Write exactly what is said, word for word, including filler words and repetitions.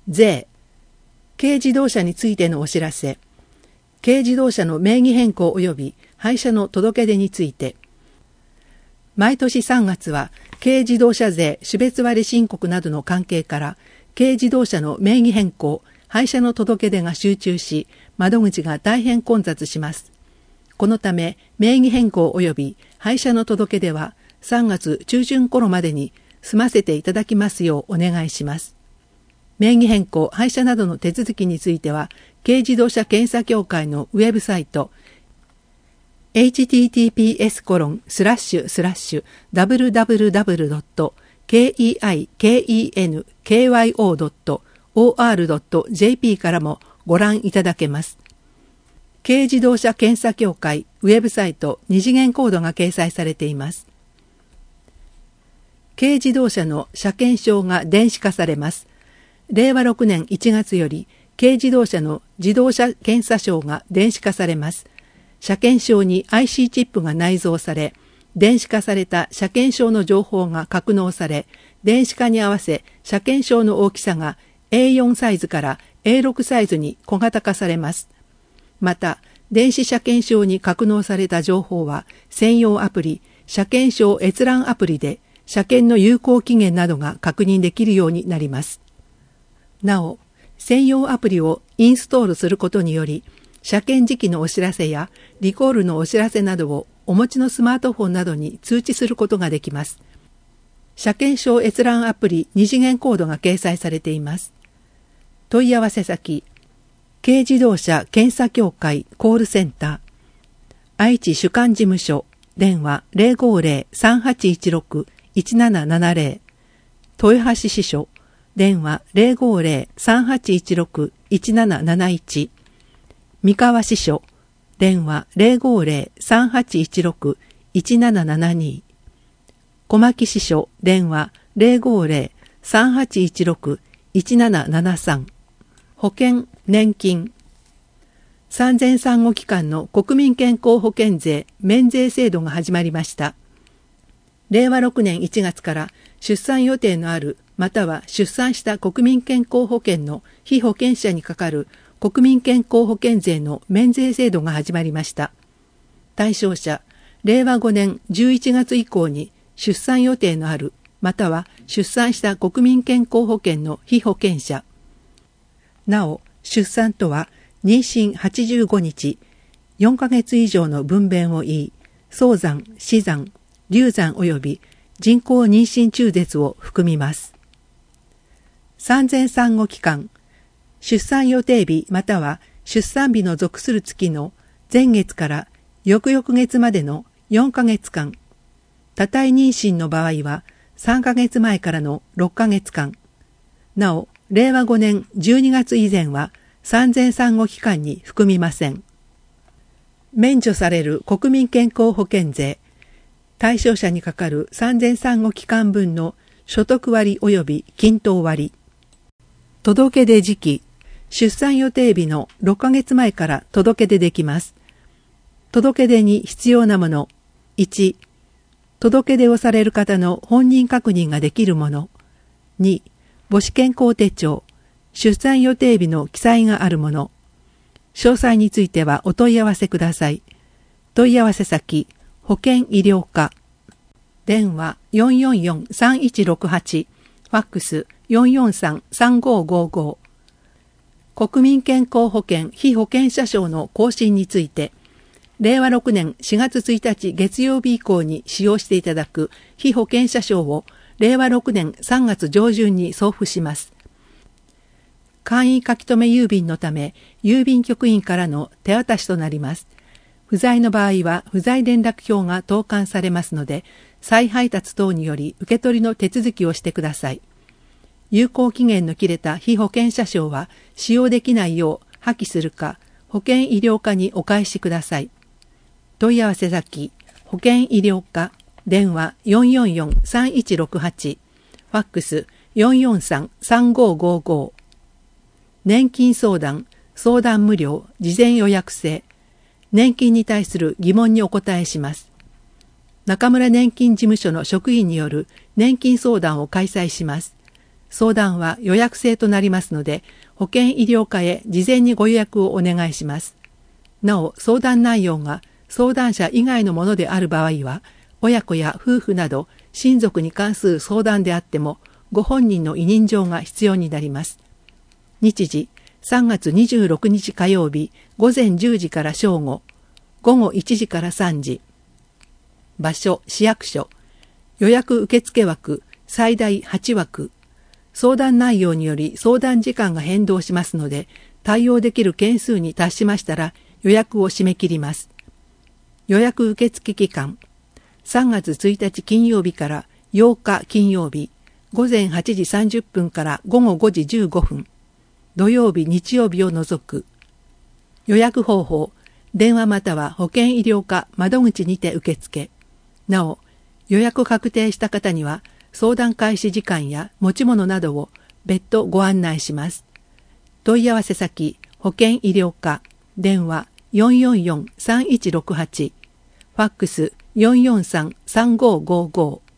税、軽自動車についてのお知らせ、軽自動車の名義変更及び廃車の届け出について、毎年さんがつは軽自動車税種別割申告などの関係から軽自動車の名義変更、廃車の届け出が集中し、窓口が大変混雑します。このため名義変更及び廃車の届け出はさんがつちゅうじゅん頃までに済ませていただきますようお願いします。名義変更、廃車などの手続きについては、軽自動車検査協会のウェブサイト、エイチティーティーピーエスコロンスラッシュスラッシュダブリューダブリューダブリュードットケーイーアイケーイーエヌケーワイオードットオーアールドットジェーピー からもご覧いただけます。軽自動車検査協会ウェブサイト二次元コードが掲載されています。軽自動車の車検証が電子化されます。れいわろくねんいちがつより軽自動車の自動車検査証が電子化されます。車検証に アイシー チップが内蔵され、電子化された車検証の情報が格納され、電子化に合わせ車検証の大きさが エーよん サイズから エーろく サイズに小型化されます。また、電子車検証に格納された情報は専用アプリ、車検証閲覧アプリで車検の有効期限などが確認できるようになります。なお、専用アプリをインストールすることにより、車検時期のお知らせやリコールのお知らせなどをお持ちのスマートフォンなどに通知することができます。車検証閲覧アプリ二次元コードが掲載されています。問い合わせ先、軽自動車検査協会コールセンター、愛知主管事務所、電話 ゼロごゼロ さんはちいちろく いちななななゼロ、豊橋支所、電話 ゼロごゼロ さんはちいちろく いちなななないち、三河支所、電話 ゼロごゼロ さんはちいちろく いちななななに、小牧支所、電話 ゼロごゼロ さんはちいちろく いちななななさん、保険、年金、産前産後期間の国民健康保険税免税制度が始まりました。れいわろくねんいちがつから出産予定のあるまたは出産した国民健康保険の被保険者にかかる国民健康保険税の免税制度が始まりました。対象者、れいわごねんじゅういちがつ以降に出産予定のあるまたは出産した国民健康保険の被保険者。なお、出産とは妊娠はちじゅうごにち、よんかげつ以上の分娩を言い、早産、死産、流産及び人工妊娠中絶を含みます。産前産後期間、出産予定日または出産日の属する月の前月から翌々月までのよんかげつかん、多体妊娠の場合はさんかげつまえからのろっかげつかん、なお、れいわごねんじゅうにがつ以前は産前産後期間に含みません。免除される国民健康保険税、対象者にかかる産前産後期間分の所得割及び均等割、届け出時期、出産予定日のろっかげつまえから届け出できます。届け出に必要なもの、いち、届け出をされる方の本人確認ができるもの、に、母子健康手帳、出産予定日の記載があるもの。詳細についてはお問い合わせください。問い合わせ先、保険医療課。電話 よんよんよん さんいちろくはち、ファックス よんよんさん さんごごご。国民健康保険被保険者証の更新について、れいわろくねんしがつついたち月曜日以降に使用していただく被保険者証をれいわろくねんさんがつじょうじゅんに送付します。簡易書留郵便のため、郵便局員からの手渡しとなります。不在の場合は不在連絡票が投函されますので、再配達等により受け取りの手続きをしてください。有効期限の切れた被保険者証は使用できないよう破棄するか、保険医療課にお返しください。問い合わせ先、保険医療課、電話 よんよんよん さんいちろくはち、ファックス よんよんさん さんごごご。年金相談、相談無料、事前予約制。年金に対する疑問にお答えします。中村年金事務所の職員による年金相談を開催します。 相談は予約制となりますので、保健医療課へ事前にご予約をお願いします。なお、相談内容が相談者以外のものである場合は、親子や夫婦など親族に関する相談であっても、ご本人の委任状が必要になります。日時、さんがつにじゅうろくにち火曜日、ごぜんじゅうじから正午、ごごいちじからさんじ。場所、市役所。予約受付枠、最大はちわく。相談内容により相談時間が変動しますので、対応できる件数に達しましたら予約を締め切ります。予約受付期間、さんがつついたち金曜日からようか金曜日、ごぜんはちじさんじゅっぷんからごごごじじゅうごふん、土曜日日曜日を除く。予約方法、電話または保健医療課窓口にて受付。なお、予約確定した方には相談開始時間や持ち物などを別途ご案内します。問い合わせ先、保健医療課、電話 よんよんよんさんいちろくはち、ファックス よんよんさんさんごごご。